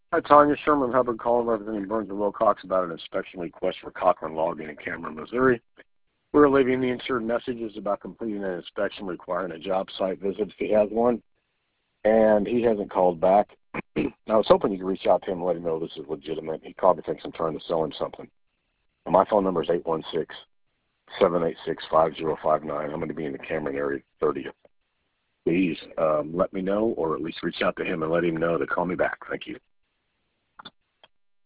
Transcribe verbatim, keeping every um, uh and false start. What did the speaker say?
Hi, Tanya. Sherman Hubbard calling representing Burns and Wilcox about an inspection request for Cochran Logging in Cameron, Missouri. We're leaving the insured messages about completing an inspection requiring a job site visit if he has one, and he hasn't called back. I was hoping you could reach out to him and let him know this is legitimate. He probably thinks I'm trying to sell him something. And my phone number is eight one six, seven eight six, five zero five nine. I'm going to be in the Cameron area thirtieth. Please um, let me know, or at least reach out to him and let him know to call me back. Thank you.